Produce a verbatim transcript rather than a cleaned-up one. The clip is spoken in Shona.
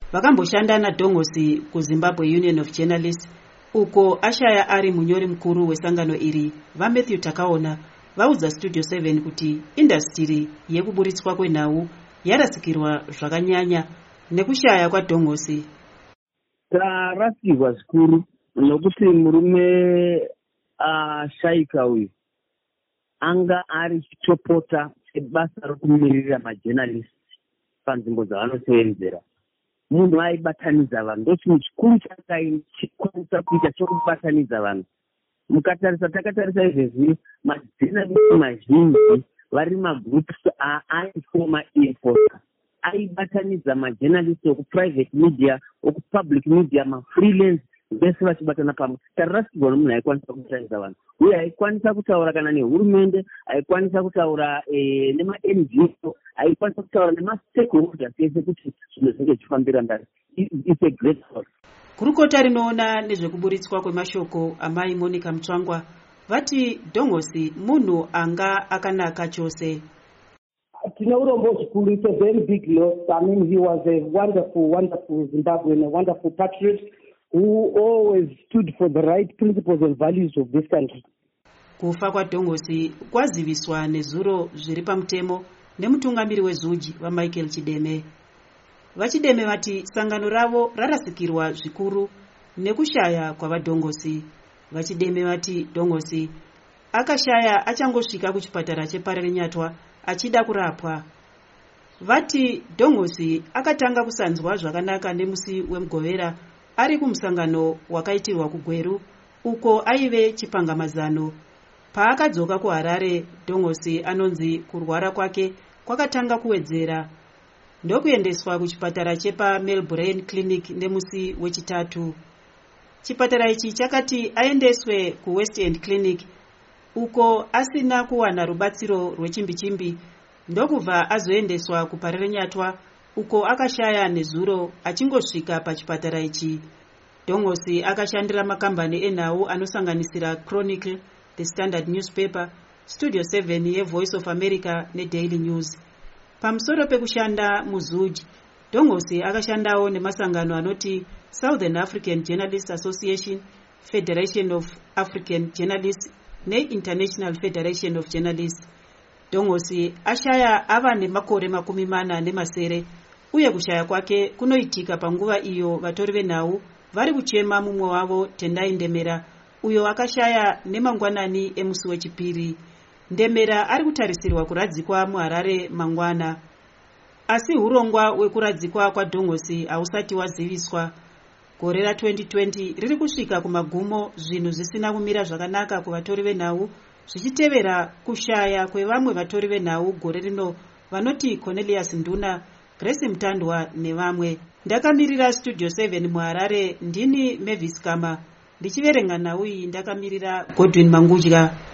vakamboshanda naDongosi kuZimbabwe Union of Journalists, uko ashaya ari munyori mukuru wesangano iri. vaMatthew Takaona vaudza Studio seven kuti indastiri yekuburitswa kwenhau yarasikirwa zvakanyanya nekushaya kwaDongosi. Tarasikirwa zvikuru nokuti murume ashaika uyu anga ari chitopota chebasa rokumirira majournalist panzvimbo dzavanosevenzera. Munhu aibatanidza vanhu, ndochinhu chikuru chakakwanisa kuita chokubatanidza vanhu. Mukatarisa takatarisa izvezvi majournalist mazhinji vari magroups aifoma enforcer aibatanidza majournalist okuprivate media okupublic media mafreelance vese vachibatana pamwe. Tarasikirwa nomunhu aikwanisa kubatanidza vanhu uye aikwanisa kutaura kana nehurumende, aikwanisa kutaura nema-N G O, aikwanisa kutaura nemastakeholders ese kuti zvinhu zvinge zvichifambira mberi. It's a great source. Kurukota rinoona nezvekuburitswa kwemashoko amai Monica Mutsvangwa vati Dongosi munhu anga akanaka chose. Tine urombo zvikuru. It's a very big loss. I mean, he was a wonderful, wonderful Zimbabwean, a wonderful patriot who always stood for the right principles and values of this country. Kufa kwaDongosi kwaziviswa nezuro zviri pamutemo nemutungamiri weZuji vaMichael Chideme. VaChideme vati sangano ravo rarasikirwa zvikuru nekushaya kwavaDongosi. VaChideme vati Dongosi akashaya achangosvika kuchipatara cheParerenyatwa achida kurapwa. Vati Dongosi akatanga kusanzwa zvakanaka nemusi wemugovera ari kumusangano wakaitirwa kuGweru uko aive chipangamazano. Paakadzoka kuHarare, Dongosi anonzi kurwara kwake kwakatanga kuwedzera ndokuendeswa kuchipatara chepa Melbourne Clinic nemusi wechitatu. Chipatara ichi chakati aendeswe kuWest End Clinic uko asina kuwana rubatsiro rwechimbi-chimbi ndokubva azoendeswa kuParerenyatwa uko akashaya nezuro achingosvika pachipatara ichi. Dongosi akashandira makambani enhau anosanganisira Chronicle, The Standard Newspaper, Studio seven yeVoice of America neDaily News. Pamusoro pekushanda muZuji, Dongosi akashandawo nemasangano anoti Southern African Journalists Association, Federation of African Journalists neInternational Federation of Journalists. Dongosi ashaya ava nemakore makumi mana nemasere uye kushaya kwake kunoitika panguva iyo vatori venhau vari kuchema mumwe wavo Tendai Ndemera uyo akashaya nemangwanani emusi wechipiri. Ndemera ari kutarisirwa kuradzikwa muHarare mangwana. Asi urongwa wekuradzikwa kwaDongosi hausati waziviswa. Gore ra-twenty twenty riri kusvika kumagumo zvinhu zvisina kumira zvakanaka kuvatori venhau zvichitevera kushaya kwevamwe vatori venhau gore rino vanoti Cornelius Nduna, Grace Mutandwa nevamwe. Ndakamirira Studio seven muHarare ndini Mavis Kama. Ndichiverenga nhau iyi ndakamirira Godwin Mangudya.